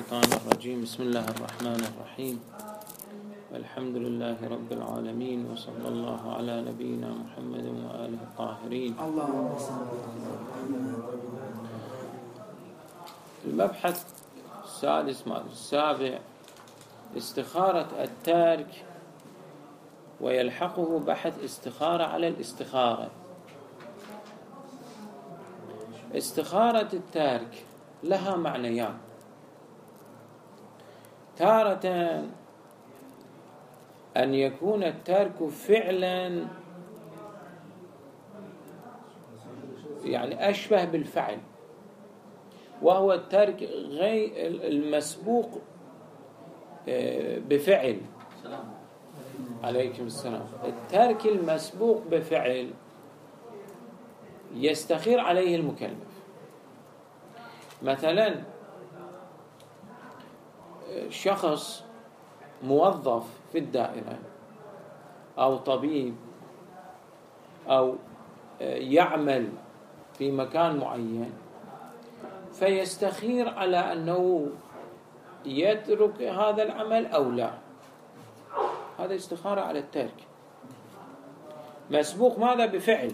الشيطان الرجيم. بسم الله الرحمن الرحيم. الحمد لله رب العالمين، وصلى الله على نبينا محمد وآله الطاهرين. المبحث السابع استخارة التارك، ويلحقه بحث استخارة على الاستخارة. استخارة التارك لها معنيان: تارة أن يكون التارك فعلا، يعني أشبه بالفعل، وهو التارك غير المسبوق بفعل. عليكم السلام. التارك المسبوق بفعل يستخير عليه المكلف. مثلا شخص موظف في الدائرة أو طبيب أو يعمل في مكان معين، فيستخير على أنه يترك هذا العمل أو لا. هذا استخارة على الترك، مسبوق ماذا؟ بفعل.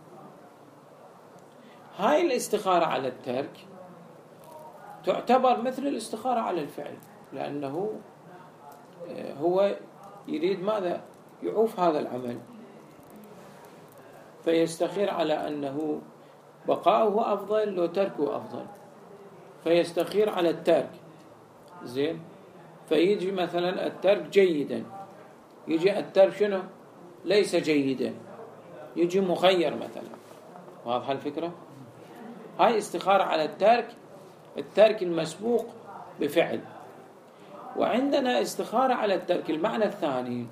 هاي الاستخارة على الترك تعتبر مثل الاستخارة على الفعل، لأنه هو يريد ماذا؟ يعوف هذا العمل، فيستخير على أنه بقاؤه أفضل لو تركه أفضل، فيستخير على الترك. زين، فيجي مثلا الترك جيدا، يجي الترك شنو؟ ليس جيدا، يجي مخير مثلا. واضحة الفكرة؟ هاي استخارة على الترك المسبوق بفعل. وعندنا استخارة على الترك المعنى الثاني،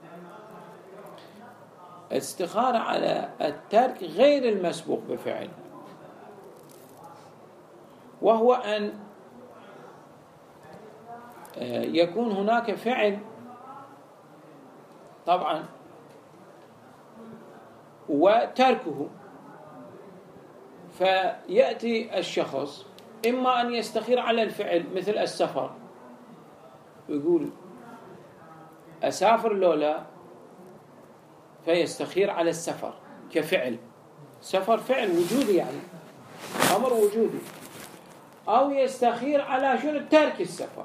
استخارة على الترك غير المسبوق بفعل، وهو أن يكون هناك فعل طبعا وتركه، فيأتي الشخص إما أن يستخير على الفعل مثل السفر، يقول أسافر لولا، فيستخير على السفر كفعل. سفر فعل وجودي، يعني أمر وجودي. أو يستخير على شنو؟ ترك السفر،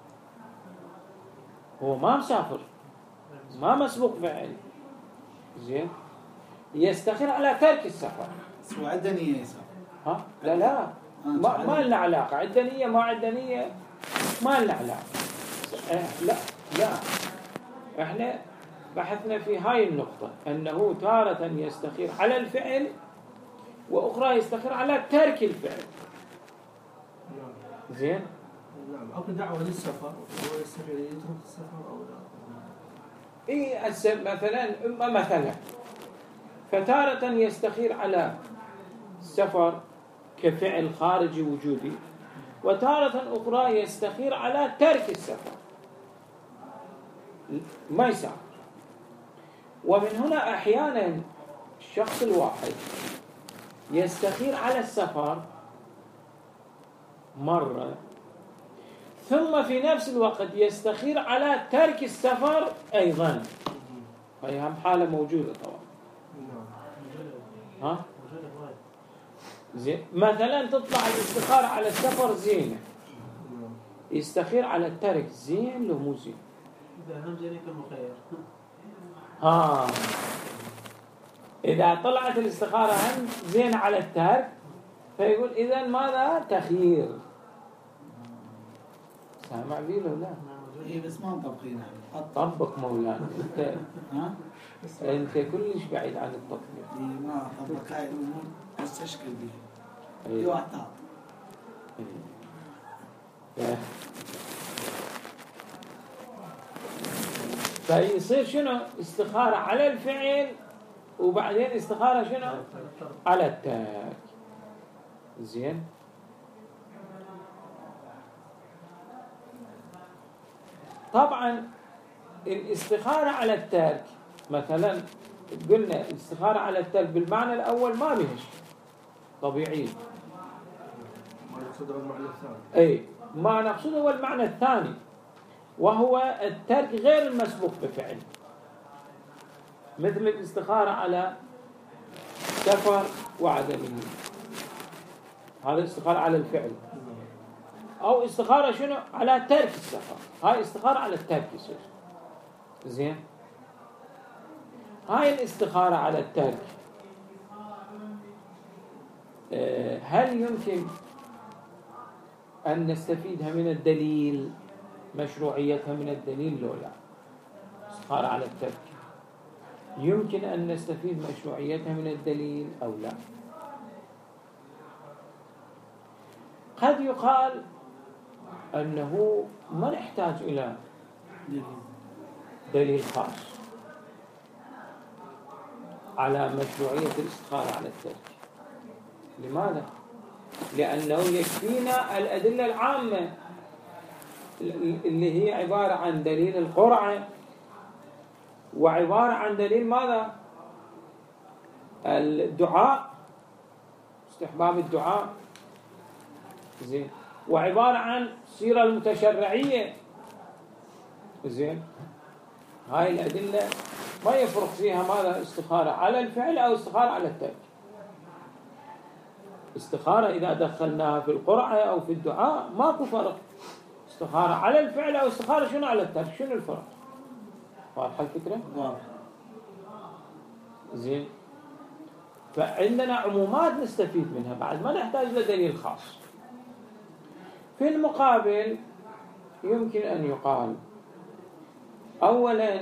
هو ما مسافر، ما مسبوق فعل. زين، يستخير على ترك السفر. سوى عدنية يسافر. ها؟ لا ما لنا علاقة. عدنية ما عدنية ما لنا علاقة. لا احنا بحثنا في هاي النقطة، أنه تارة يستخير على الفعل، وأخرى يستخير على ترك الفعل. زين؟ نعم. أو دعوة للسفر، هو يستخير يترك السفر أو لا. إيه مثلا فتارة يستخير على السفر كفعل خارجي وجودي، وتارة أخرى يستخير على ترك السفر، ما يسافر. ومن هنا أحيانا الشخص الواحد يستخير على السفر مرة، ثم في نفس الوقت يستخير على ترك السفر أيضا. هي هم حالة موجودة طبعا. ها؟ زين، مثلا تطلع الاستخارة على السفر زينة، يستخير على الترك زين لو مو زين. إذا هم زين يكون مخير. إذا طلعت الاستخارة هم زين على الترك، فيقول إذن ماذا؟ تخيير. سامع بيه لو لا؟ إيه بس ما مطبقينها. طبق مولانا. أنت كلش بعيد عن التطبيق. إيه ما طبق هاي الأمور، بس تشكل بيها. دي واحدة. فيصير شنو؟ استخارة على الفعل، وبعدين استخارة شنو؟ على الترك. زين؟ طبعا الاستخارة على الترك، مثلا قلنا الاستخارة على الترك بالمعنى الأول ما بهش طبيعي، نقصد المعنى الثاني. أي ما نقصده هو المعنى الثاني، وهو الترك غير المسبوق بفعل، مثل الاستخارة على سفر وعدمه، هذا استخارة على الفعل. أو استخارة شنو على ترك السفر، هاي استخارة على الترك يصير. زين، هاي الاستخارة على الترك هل يمكن أن نستفيدها من الدليل، مشروعيتها من الدليل لو لا؟ استخارة على الترك يمكن أن نستفيد مشروعيتها من الدليل أو لا؟ قد يقال أنه ما نحتاج إلى دليل خاص على مشروعية الاستخارة على الترك. لماذا؟ لأنه يكفينا الأدلة العامة اللي هي عبارة عن دليل القرعة، وعبارة عن دليل ماذا؟ الدعاء، استحباب الدعاء. زين، وعبارة عن السيرة المتشرعية. زين، هاي الأدلة ما يفرق فيها ماذا؟ استخارة على الفعل أو استخارة على الترك. استخارة إذا دخلناها في القرعة أو في الدعاء ماكو فرق. استخارة على الفعل أو استخارة شنو على الترك، شنو الفرق؟ واضحة الفكرة؟ واضح. زين، فعندنا عمومات نستفيد منها بعد، ما نحتاج لدليل خاص. في المقابل يمكن أن يقال أولا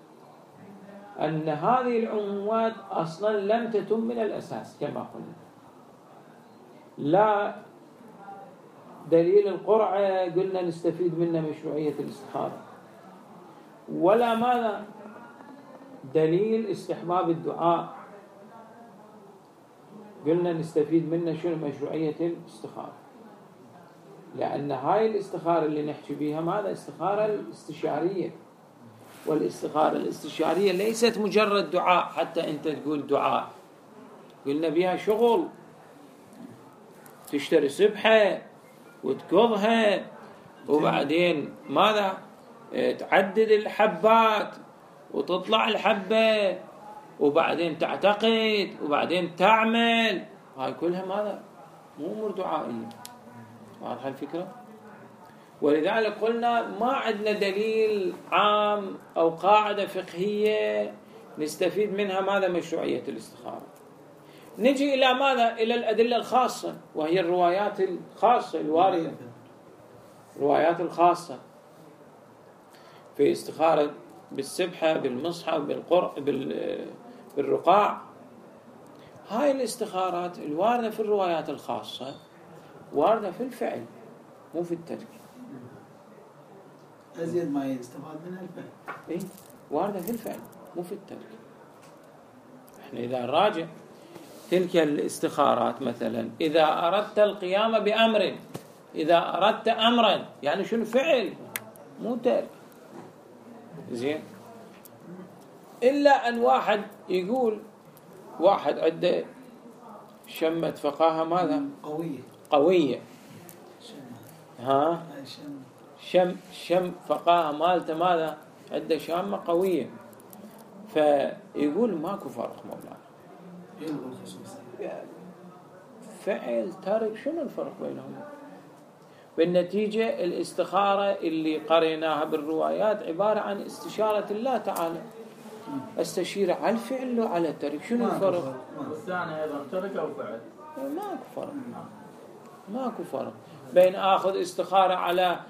أن هذه العمومات أصلا لم تتم من الأساس كما قلنا. لا دليل القرعة قلنا نستفيد منه مشروعية الاستخارة، ولا ماذا؟ دليل استحباب الدعاء قلنا نستفيد منه شنو؟ مشروعية الاستخارة. لأن هاي الاستخارة اللي نحكي بيها ماذا؟ استخارة الاستشارية، والاستخارة الاستشارية ليست مجرد دعاء. حتى أنت تقول دعاء، قلنا بيها شغل، تشتري سبحة وتقضها، وبعدين ماذا؟ تعدد الحبات وتطلع الحبة، وبعدين تعتقد، وبعدين تعمل. هاي كلها ماذا؟ مو أمور دعائية. واضحة الفكرة؟ ولذلك قلنا ما عندنا دليل عام أو قاعدة فقهية نستفيد منها ماذا؟ مشروعية الاستخارة. نجي إلى ماذا؟ إلى الأدلة الخاصة، وهي الروايات الخاصة الواردة، الروايات الخاصة في استخارة بالسبحة، بالمصحف، بالرقاع. هاي الاستخارات الواردة في الروايات الخاصة واردة في الفعل مو في الترك. أزيد ما يستفاد منها الفعل. إيه، واردة في الفعل مو في الترك. إحنا إذا نراجع تلك الاستخارات مثلا، إذا أردت القيام بأمر، إذا أردت أمرا، يعني شنو؟ فعل مو ترك. زين، إلا أن واحد يقول، واحد عنده شمة فقاهة ماذا؟ قوية. ها؟ شم فقاهة مالته ماذا؟ عنده شامة قوية، فيقول ماكو فرق مولانا. فعل ترك شنو الفرق بينهم؟ بالنتيجة الاستخارة اللي قريناها بالروايات عبارة عن استشارة الله تعالى، استشير على الفعل وعلى الترك. شنو الفرق؟ والثاني أيضا ترك أو فعل. ماكو فرق. ماكو فرق بين آخذ استخارة على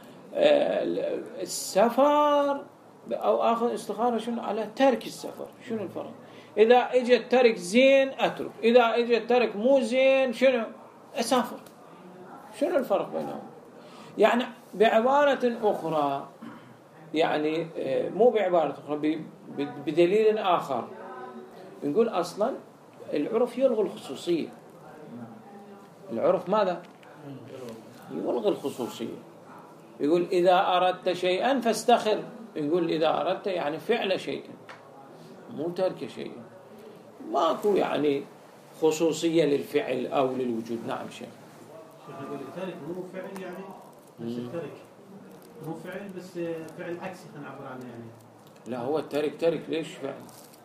السفر أو آخذ استخارة شنو على ترك السفر. شنو الفرق؟ إذا إجى الترك زين أترك، إذا إجى الترك مو زين شنو؟ أسافر. شنو الفرق بينهم؟ يعني بعبارة أخرى، يعني مو بعبارة أخرى، بدليل آخر نقول أصلا العرف يلغي الخصوصية. العرف ماذا؟ يلغي الخصوصية. يقول إذا أردت شيئا فاستخر، يقول إذا أردت يعني فعل شيئا مو ترك شيئا. ماكو يعني خصوصية للفعل أو للوجود. نعم شيخ. يقول الترك مو فعل يعني بس الترك مو فعل بس فعل عكسي خلينا نعبر عنه يعني. لا هو الترك ترك ليش فعل؟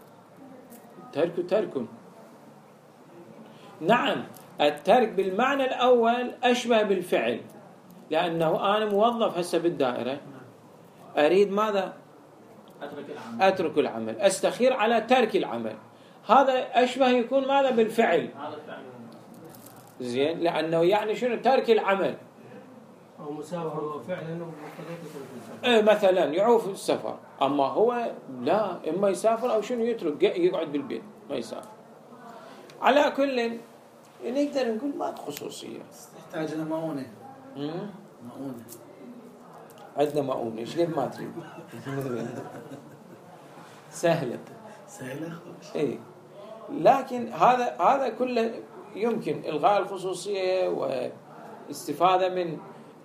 ترك نعم الترك بالمعنى الأول أشبه بالفعل، لأنه أنا موظف هسه بالدائرة أريد ماذا؟ أترك العمل، أستخير على ترك العمل، هذا أشبه يكون ماذا بالفعل. زين، لأنه يعني شنو ترك العمل أو مسافر فعلا ومقتضيته مثلا يعوف السفر، أما هو لا، إما يسافر أو شنو يترك يقعد بالبيت ما يسافر. على كل نقدر نقول ما خصوصية. يحتاج لنا مؤونة. مؤونة. عندنا مؤونة، إيش ليه ما تريد؟ سهلة. إيه، لكن هذا كله يمكن إلغاء الخصوصية واستفادة من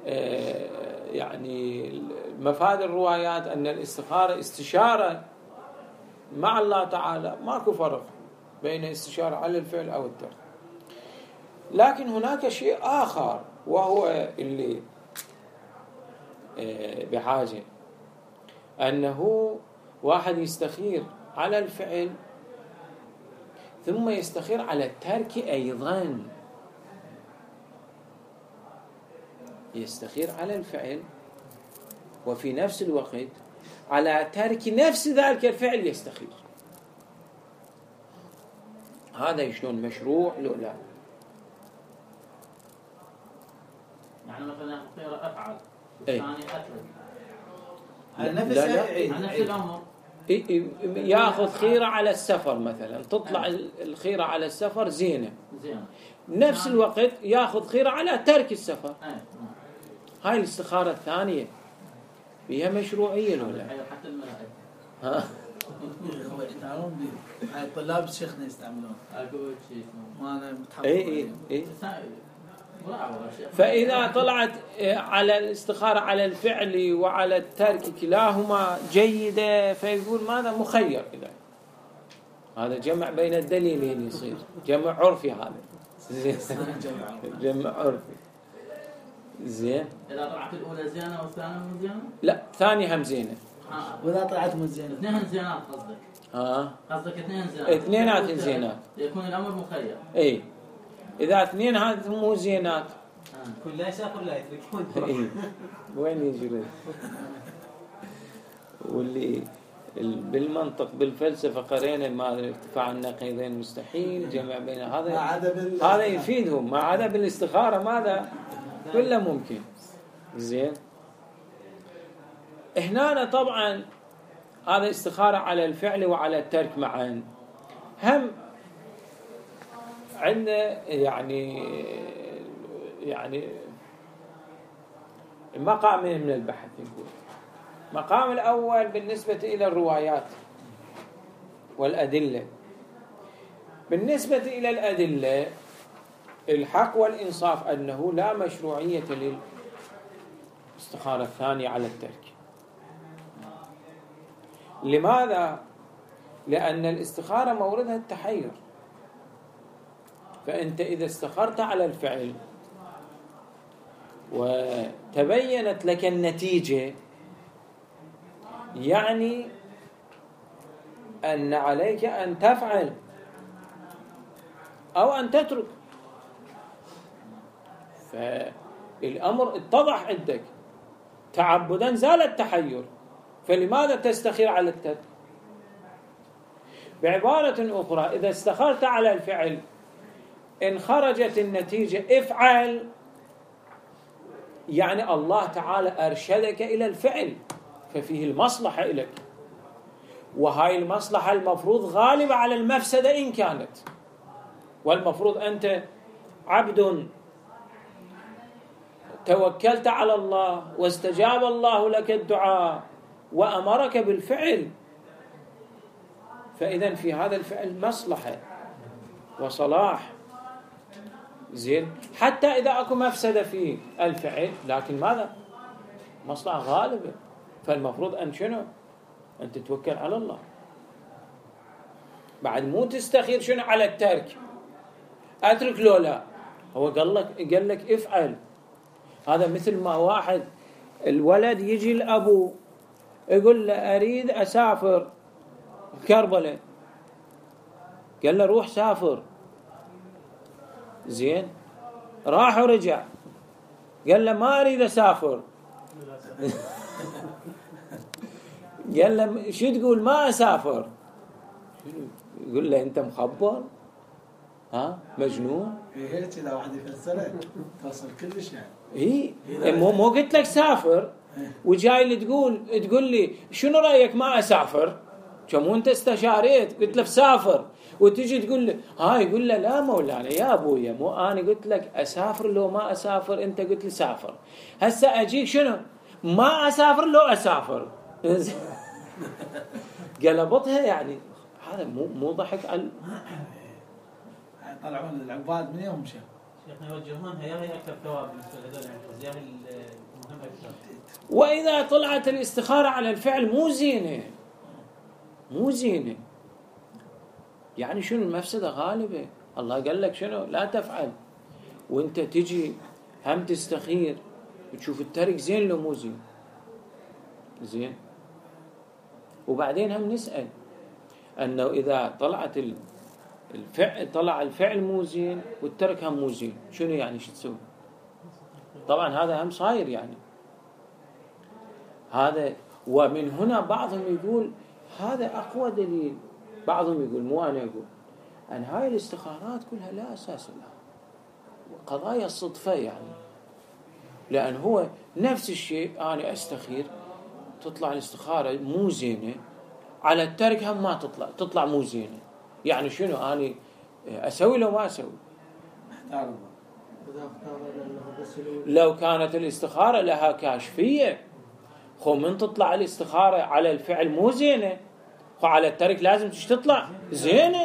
يعني مفاد الروايات أن الاستخارة استشارة مع الله تعالى، ماكو فرق بين استشارة على الفعل أو الترك. لكن هناك شيء آخر وهو اللي بحاجة أنه واحد يستخير على الفعل ثم يستخير على الترك أيضا. يستخير على الفعل وفي نفس الوقت على ترك نفس ذلك الفعل يستخير. هذا شلون مشروع لو لا؟ يعني مثلا خير أفعل والثاني أترك على نفس الأمر. ياخذ خيرة على السفر مثلا، تطلع الخيرة على السفر زينة، نفس الوقت ياخذ خيرة على ترك السفر. هاي الاستخارة الثانية فيها مشروعية ولا؟ حتى الملائكة هو يحتاجون هاي طلاب شيخنا يستعملون. أقول شيء ما أنا متحفظ. إيه. فإذا طلعت على الاستخارة على الفعل وعلى الترك كلاهما جيدة فيقول ماذا مخير إذا. هذا جمع بين الدليلين يصير جمع عرفي. هذا جمع عرفي زين. إذا طلعت الأولى زينة والثانية مو زينة؟ لا، ثانية هم زينة. وإذا طلعت مو زينة؟ اثنين زينات قصدك؟ قصدك اثنين زينات. اثنينات زينات. يكون الأمر مخير. إيه. إذا اثنين هذه مو زينات. كل لا يسافر لا يترك. إيه. وين يجري؟ واللي بالمنطق بالفلسفة قرينا ما ارتفاع النقيضين مستحيل، جمع بين هذا يفيدهم، ما عدا بالاستخارة ماذا كله ممكن. زين، هنا طبعا هذا استخارة على الفعل وعلى الترك معا. هم عندنا يعني مقامين من البحث. يقول مقام الأول بالنسبة إلى الروايات والأدلة. بالنسبة إلى الأدلة الحق والإنصاف أنه لا مشروعية للاستخارة الثانية على الترك. لماذا؟ لأن الاستخارة موردها التحير، فأنت إذا استخرت على الفعل وتبينت لك النتيجة يعني أن عليك أن تفعل أو أن تترك، فالأمر اتضح عندك تعبدا زال التحير، فلماذا تستخير على الترك؟ بعبارة أخرى إذا استخرت على الفعل إن خرجت النتيجة افعل، يعني الله تعالى أرشدك إلى الفعل ففيه المصلحة لك، وهاي المصلحة المفروض غالبة على المفسدة إن كانت، والمفروض أنت عبد توكلت على الله واستجاب الله لك الدعاء وأمرك بالفعل، فإذا في هذا الفعل مصلحة وصلاح. زين، حتى إذا أكو مفسدة في الفعل لكن ماذا؟ مصلحة غالبة، فالمفروض أن شنو؟ أن تتوكل على الله. بعد مو تستخير شنو على الترك، أترك لو لا، هو قال لك افعل. هذا مثل ما واحد الولد يجي لأبوه يقول له أريد أسافر كربلاء، قال له روح سافر، زين، راح ورجع قال له ما أريد أسافر قال له شو تقول ما أسافر؟ يقول له أنت مخبر، ها مجنون. هيك إذا واحد يفسره توصل كلش يعني. مو قلت لك سافر وجاي لي تقول لي شنو رأيك ما أسافر؟ كم أنت استشاريت قلت لك سافر وتجي تقول لي يقول له لا مولانا يا أبويا، مو أنا قلت لك أسافر لو ما أسافر، أنت قلت لي سافر، هسه أجيك شنو ما أسافر لو أسافر قلبتها يعني. هذا مو ضحك على طلعون العباد من يوم شيخ. شيخنا يوجهونها يا هي اكثر ثواب بالنسبه لهذول الانفاس، يا هي المهم اكثر. وإذا طلعت الاستخارة على الفعل مو زينة يعني شنو المفسدة غالبة. الله قال لك شنو لا تفعل، وانت تجي هم تستخير وتشوف الترك زين لو مو زين. وبعدين هم نسأل أنه إذا طلعت طلع الفعل مو زين والترك هم مو زين، شنو يعني شو تسوي؟ طبعا هذا هم صاير يعني هذا. ومن هنا بعضهم يقول هذا أقوى دليل، بعضهم يقول مو أنا أقول أن هاي الاستخارات كلها لا أساس لها، قضايا الصدفة يعني. لأن هو نفس الشيء أنا أستخير تطلع الاستخارة مو زينة، على الترك هم ما تطلع مو زينة، يعني شنو أنا أسوي لو ما أسوي؟ لو كانت الاستخارة لها كاشفية من تطلع الاستخارة على الفعل مو زينة، وعلى الترك لازم تطلع زينة،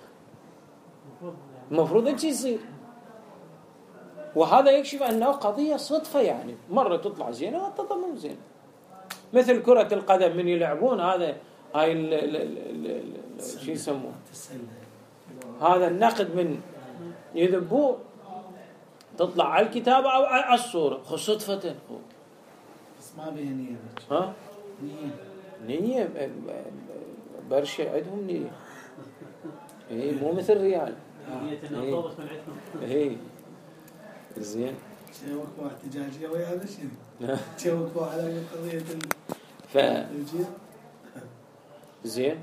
المفروض أن يصير. وهذا يكشف أنه قضية صدفة يعني، مرة تطلع زينة وتطلع مو زينة. مثل كرة القدم من يلعبون هاي شو يسموه هذا النقد من يذبوه تطلع على الكتابة أو على الصورة صدفة، بس ما بيه نية. ها نية برشة عندهم نية، مو مثل ريال زين. شوكوا احتجاجية ويا هذا الشيء شوكوا على قضية زين.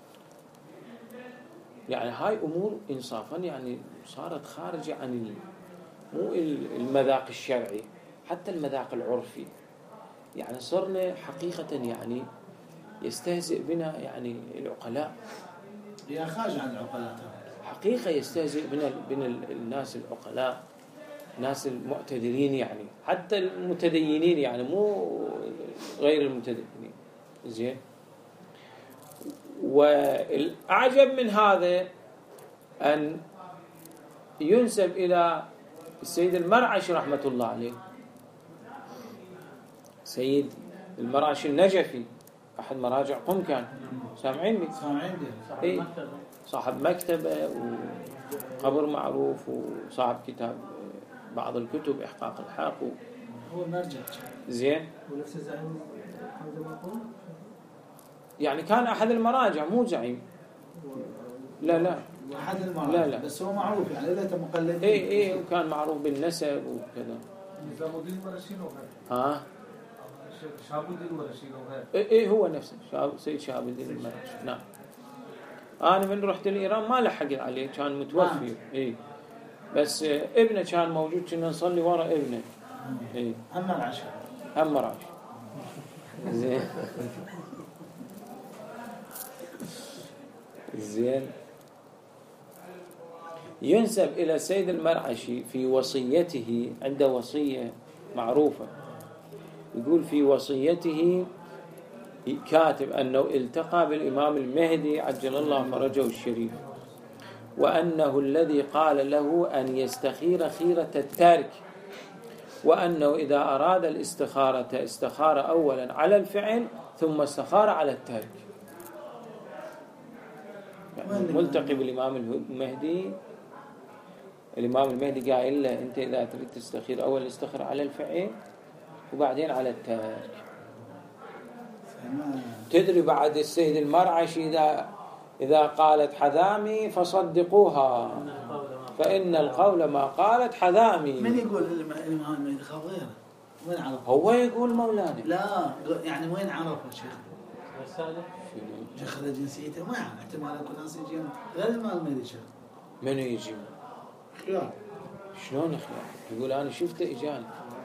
يعني هاي أمور إنصافا يعني صارت خارجة عن مو المذاق الشرعي، حتى المذاق العرفي. يعني صرنا حقيقة يعني يستهزئ بنا يعني العقلاء، هي خارج عن العقلاء حقيقة يستهزئ بنا الناس العقلاء، ناس المعتدلين يعني، حتى المتدينين يعني مو غير المتدينين. زين. والأعجب من هذا أن ينسب إلى السيد المرعشي رحمة الله عليه، سيد المرعشي النجفي أحد مراجع قم كان سامعين بي صاحب مكتبة وقبر معروف وصاحب كتاب بعض الكتب إحقاق الحق هو مرجع زين. ونفس الزعيم حمزة مقول يعني كان أحد المراجع مو زعيم، لا أحد المراجع لا. بس هو معروف يعني ليته مقلد. إيه وكان معروف بالنسب وكذا. نظام الدين مرشين وغير. ها شهاب الدين مرشين وغير. إيه هو نفسه سيد شهاب الدين المرشي. نعم. أنا من رحت الإيران ما لحق عليه، كان متوفي. إيه بس ابنه كان موجود، كنا نصلي وراء ابنه. إيه هم مرعش زين. زين. ينسب إلى السيد المرعشي في وصيته، عنده وصية معروفة، يقول في وصيته كاتب أنه التقى بالإمام المهدي عجل الله فرجه الشريف، وأنه الذي قال له أن يستخير خيرة التارك، وأنه إذا أراد الاستخارة استخار أولا على الفعل ثم استخار على التارك. يعني ملتقي بالإمام المهدي الإمام المهدي قايل له أنت إذا تريد تستخير أول استخر على الفعل وبعدين على التارك. تدري بعد السيد المرعشي إذا قالت حذامي فصدقوها فإن القول ما قالت حذامي. من يقول الإمام المهدي خاف غيره؟ وين عرفه؟ هو يقول مولانا. لا يعني وين عرفه شيخ؟ رسالة شيخ جنسيته ما يعني احتمال يكون ناس يجين غير الإمام المهدي شيخ. من يجي؟ خيار. شلون خيار؟ يقول أنا شفته إجاني.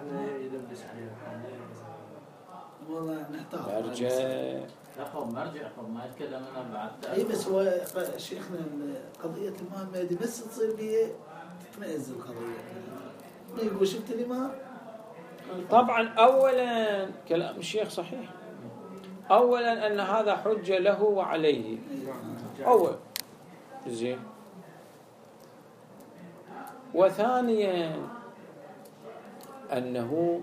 والله نحتاج. مرجع. لا خب مرجع خب ما يتكلم أنا بعد. اي بس هو شيخنا قضية الإمام المهدي بس تصير به تتميز القضية. ما يقول شفت الإمام؟ طبعا أولا كلام الشيخ صحيح. أولا أن هذا حجة له وعليه. أول زين. وثانيا أنه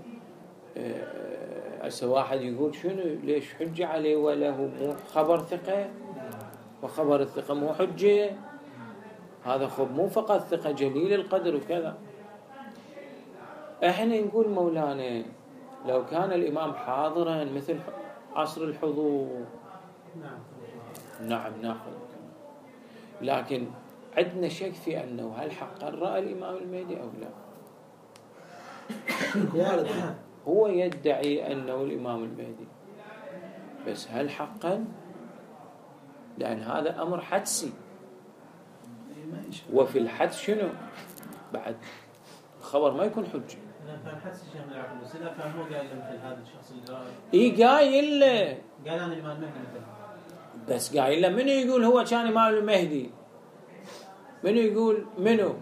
هسه واحد يقول شنو ليش حجة عليه وله مو خبر ثقة وخبر الثقة مو حجة. هذا خب مو فقط ثقة جليل القدر وكذا. احنا نقول مولانا لو كان الإمام حاضرا مثل عصر الحضور نعم ناخذ، لكن عندنا شك في أنه هل حقا رأى الإمام المهدي أو لا. هو يدعي أنه الإمام المهدي بس هل حقا؟ لأن هذا أمر حدسي وفي الحدس شنو بعد الخبر ما يكون حجة. كان حدس الشيخ من العقل بس إذا كان هو قايل مثل هذا الشخص اللي رأى إيه قايل له قال أنا الإمام المهدي مثل بس قايل له منو يقول هو كان إمام المهدي؟ منو يقول منو؟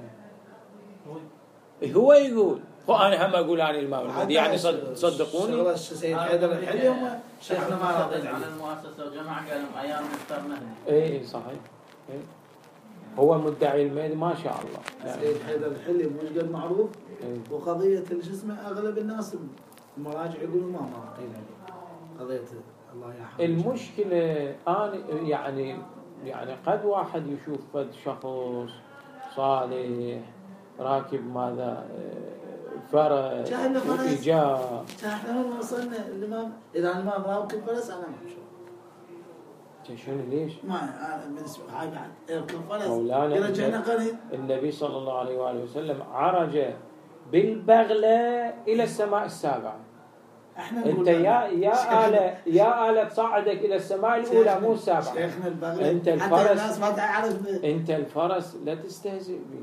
هو يقول وأنا هم أقول عن الإمام المهدي يعني صدقوني. السيد حيدر الحلي هم شيخنا ما على المؤسسة وجماعة قالوا أيام مختار مهدي. إيه صحيح. إيه. هو مدعي المهدي ما شاء الله. السيد حيدر الحلي مش قد معروف. إيه. وقضية الجسم أغلب الناس المراجع يقولوا ما قيل قضية الله يرحمه. المشكلة أنا يعني قد واحد يشوف قد شخص صالح راكب ماذا فرس وإيجاب. احنا وصلنا الإمام إذا الإمام راكب فرس أنا ما أشوف. شنو ليش؟ ما بالنسبة هاي بعد يركب فرس. مولانا يرجعنا قريب. النبي صلى الله عليه وآله وسلم عرج بالبغلة إلى السماء السابعة. انت يا آلة تصعدك إلى السماء الأولى مو السابعة. انت الفرس ما تعرف انت الفرس لا تستهزئ به.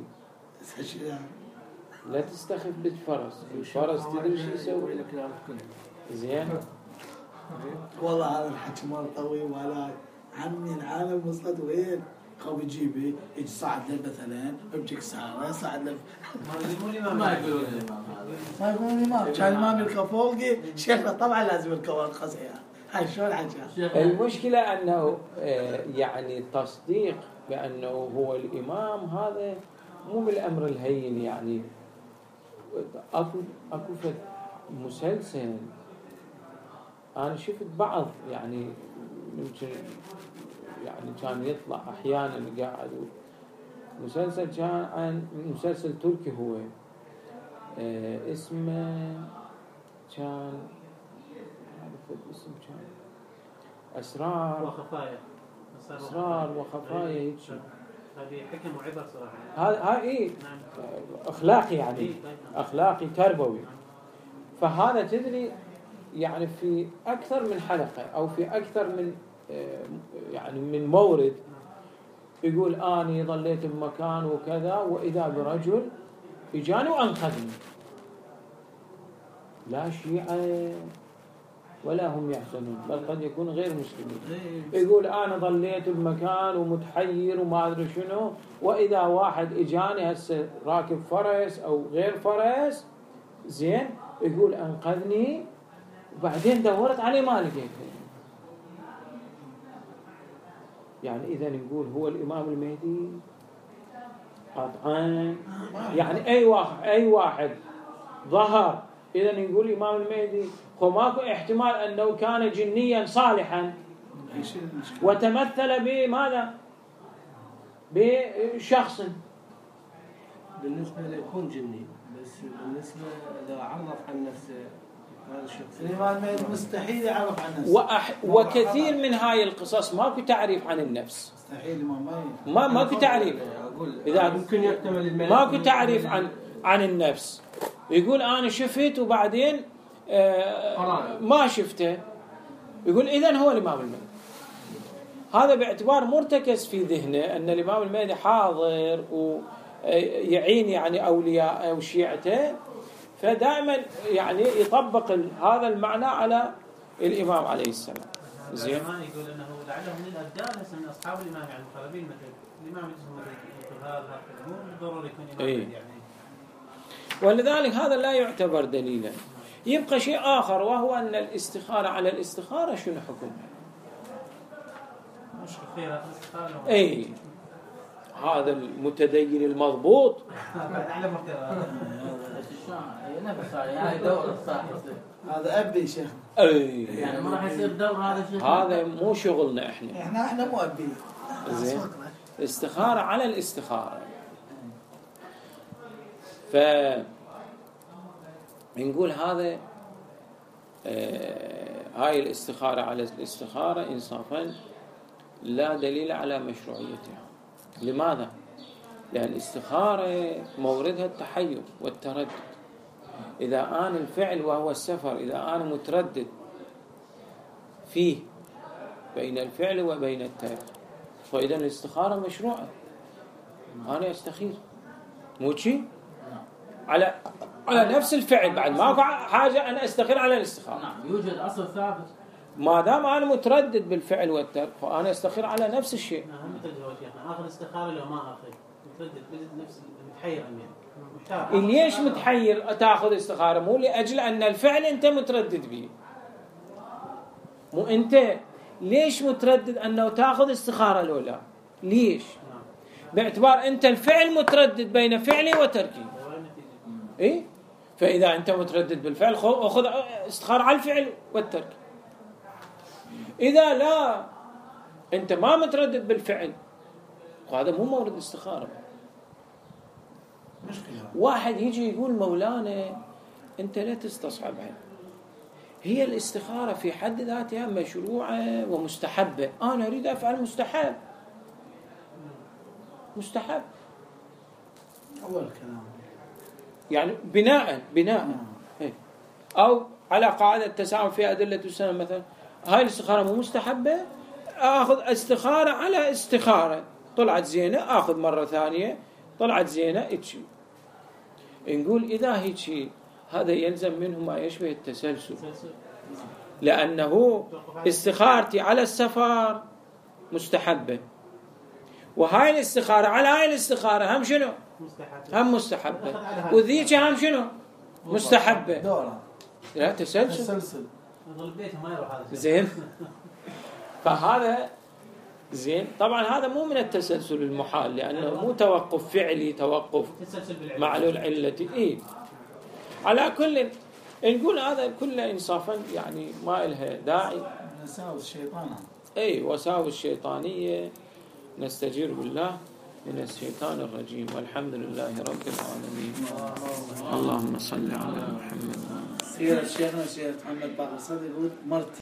لا تستخف بالفرس. الفرس تدري شو يسوي زين. والله هذا الحكي مال طويل ولا عمي العالم وصلت وين خو بيجيبه يجي صعد له مثلا بيجيك ساعه صعد له ما يقولون الإمام هذا ما يقولون الإمام كان الإمام يركب فوقي شيخنا طبعا لازم يركب القصية. هاي شلون الحكي. المشكلة أنه يعني تصديق بأنه هو الإمام هذا مو من الأمر الهين. يعني أكو مسلسل أنا شفت بعض يعني يمكن يعني كان يطلع أحيانا قاعد مسلسل كان عن مسلسل تركي هو اسمه كان عرفت اسم كان أسرار وخفايا هيك. هذه حكم وعبر صراحة. هذا إيه أخلاقي يعني أخلاقي تربوي. فهذا تدري يعني في أكثر من حلقة أو في أكثر من يعني من مورد يقول أني ظليت بمكان وكذا وإذا برجل إجاني وأنقذني. لا شيعة ولا هم يحزنون بل قد يكون غير مسلمين. يقول أنا ظليت بمكان ومتحير وما أدري شنو وإذا واحد إجاني هسه راكب فرس أو غير فرس زين يقول أنقذني وبعدين دورت عليه ما لقيته. يعني إذا نقول هو الإمام المهدي قطعا. يعني أي واحد ظهر إذا نقول الإمام المهدي وماكو احتمال أنه كان جنيا صالحا وتمثل بماذا بشخص بالنسبة له يكون جني، بس بالنسبة إذا عرف عن نفسه هذا الشخص الإمام المهدي مستحيل يعرف عن نفسه. وكثير من هاي القصص ماكو تعريف عن النفس. مستحيل الإمام ماكو تعريف. إذا ممكن يحتمل الملك ماكو تعريف عن النفس. يقول أنا شفت وبعدين ما شفته، يقول إذن هو الإمام المهدي. هذا باعتبار مرتكز في ذهنه أن الإمام المهدي حاضر ويعين يعني أولياء أو شيعته، فدائما يعني يطبق هذا المعنى على الإمام عليه السلام. زين. يقول أنه لعله من الأبدال من أصحاب الإمام يعني المقربين مثل الإمام يقول هذا مو ضروري يكون إمام يعني. ولذلك هذا لا يعتبر دليلا. يبقى شيء آخر، وهو أن الاستخارة على الاستخارة شنو حكمها؟ مش خير الاستخارة. أي هذا المتدين المضبوط. بعد على مختار. هذا أبي شيخ. أي. يعني ما راح يصير دور هذا الشيء. هذا مو شغلنا إحنا. إحنا مو أبي. زين. استخارة على الاستخارة. نقول هذا هاي الاستخارة على الاستخارة إنصافا لا دليل على مشروعيتها. لماذا؟ لأن الاستخارة موردها التحير والتردد. إذا آن الفعل وهو السفر، إذا آن متردد فيه بين الفعل وبين الترك، فإذا الاستخارة مشروعة. أنا أستخير مو شيء على نفس الفعل، بعد ما حاجة أنا أستخير على الاستخارة. نعم، يوجد أصل ثابت. ما دام أنا متردد بالفعل والترك فأنا أستخير على نفس الشيء. نعم، متردد هو شيخنا. آخر استخارة لو ما آخر متردد نفس متحير يعني. ليش متحير تأخذ استخارة؟ مو لأجل أن الفعل أنت متردد به. مو أنت ليش متردد أنه تأخذ استخارة الأولى؟ ليش؟ باعتبار أنت الفعل متردد بين فعلي وتركي. إيه؟ فإذا أنت متردد بالفعل أخذ استخارة على الفعل والترك. إذا لا أنت ما متردد بالفعل، وهذا مو مورد استخارة. واحد يجي يقول مولانا أنت لا تستصعبها، هي الاستخارة في حد ذاتها مشروعة ومستحبة، أنا أريد أفعل مستحب. أول كلام يعني بناء أو على قاعدة التسامح في أدلة السنة مثلا، هاي الاستخارة مو مستحبة، أخذ استخارة على استخارة، طلعت زينة أخذ مرة ثانية، طلعت زينة اتشي. نقول إذا هيك هذا يلزم منه ما يشبه التسلسل، لأنه استخارتي على السفر مستحبة، وهاي الاستخارة على هاي الاستخارة هم شنو؟ هم مستحبة، وذيك هم شنو؟ مستحبة. دورة. لا تسلسل. زين. فهذا زين. طبعا هذا مو من التسلسل المحال، لأنه مو توقف فعلي، توقف معلول علتي. إيه. على كل نقول هذا كله إنصافا يعني ما إلها داعي. وساوس الشيطان. أي وساوس شيطانية. نستجير بالله من الشيطان الرجيم، والحمد لله رب العالمين. اللهم صل على محمد. سيرة شيخنا الشيخ محمد باقر صدق يقول مرتي